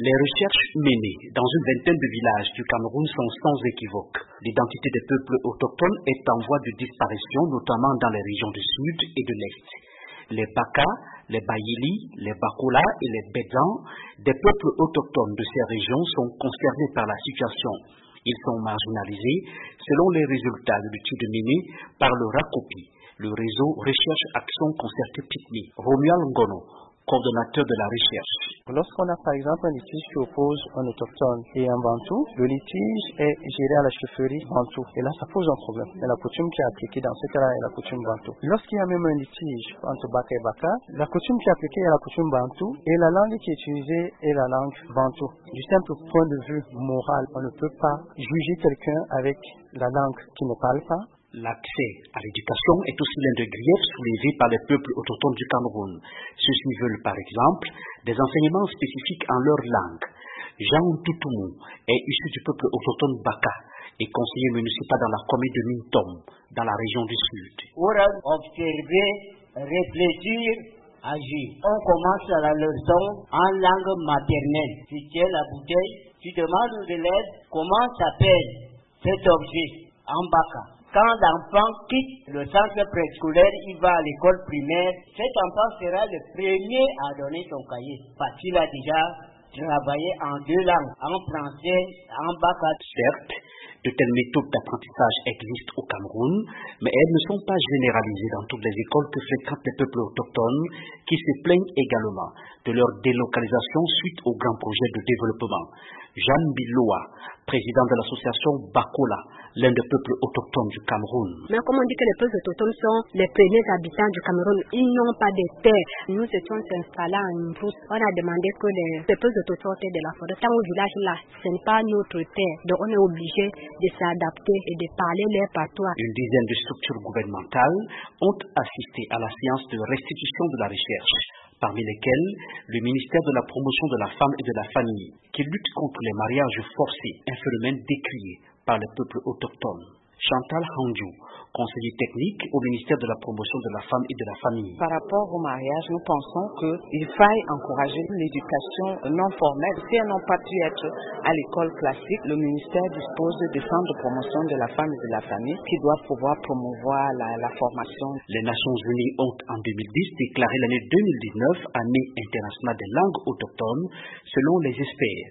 Les recherches menées dans une vingtaine de villages du Cameroun sont sans équivoque. L'identité des peuples autochtones est en voie de disparition, notamment dans les régions du sud et de l'est. Les Baka, les Bayili, les Bakola et les Bédans, des peuples autochtones de ces régions, sont concernés par la situation. Ils sont marginalisés selon les résultats de l'étude menée par le RACOPI, le réseau Recherche Action Concertée PICMI. Romuald Ngono, coordonnateur de la recherche. Lorsqu'on a par exemple un litige qui oppose un autochtone et un bantou, le litige est géré à la chefferie bantou. Et là, ça pose un problème. Et la coutume qui est appliquée dans ce cas-là est la coutume bantou. Lorsqu'il y a même un litige entre Baka et Baka, la coutume qui est appliquée est la coutume bantou et la langue qui est utilisée est la langue bantou. Du simple point de vue moral, on ne peut pas juger quelqu'un avec la langue qui ne parle pas. L'accès à l'éducation est aussi l'un des griefs soulevés par les peuples autochtones du Cameroun. Ceux-ci veulent par exemple des enseignements spécifiques en leur langue. Jean Toutoumou est issu du peuple autochtone Baka et conseiller municipal dans la commune de Mintom, dans la région du Sud. Observer, réfléchir, agir. On commence la leçon en langue maternelle. Tu tiens la bouteille, tu demandes aux élèves comment s'appelle cet objet en Baka. Quand l'enfant quitte le centre préscolaire, il va à l'école primaire, cet enfant sera le premier à donner son cahier. Parce qu'il a déjà travaillé en deux langues, en français et en Baka. Certes, de telles méthodes d'apprentissage existent au Cameroun, mais elles ne sont pas généralisées dans toutes les écoles que fréquentent les peuples autochtones qui se plaignent également de leur délocalisation suite aux grands projets de développement. Jeanne Biloa, président de l'association Bakola, l'un des peuples autochtones du Cameroun. Mais comme on dit que les peuples autochtones sont les premiers habitants du Cameroun, ils n'ont pas de terre. Nous étions installés en brousse. On a demandé que les peuples autochtones aient de la forêt. Dans au village là, ce n'est pas notre terre. Donc on est obligé de s'adapter et de parler leur patois. Une dizaine de structures gouvernementales ont assisté à la séance de restitution de la recherche, parmi lesquelles le ministère de la Promotion de la Femme et de la Famille, qui lutte contre les mariages forcés, un phénomène décrié par les peuples autochtones. Chantal Handjou, conseiller technique au ministère de la Promotion de la Femme et de la Famille. Par rapport au mariage, nous pensons qu'il faille encourager l'éducation non formelle. Si elles n'ont pas pu être à l'école classique, le ministère dispose de centres de promotion de la femme et de la famille qui doivent pouvoir promouvoir la formation. Les Nations Unies ont en 2010 déclaré l'année 2019 année internationale des langues autochtones. Selon les experts,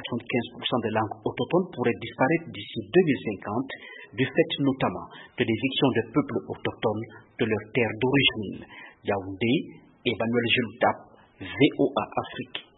95% des langues autochtones pourraient disparaître d'ici 2050, du fait notamment de l'éviction des peuples autochtones de leur terre d'origine. Yaoundé, Emmanuel Jultap, VOA Afrique.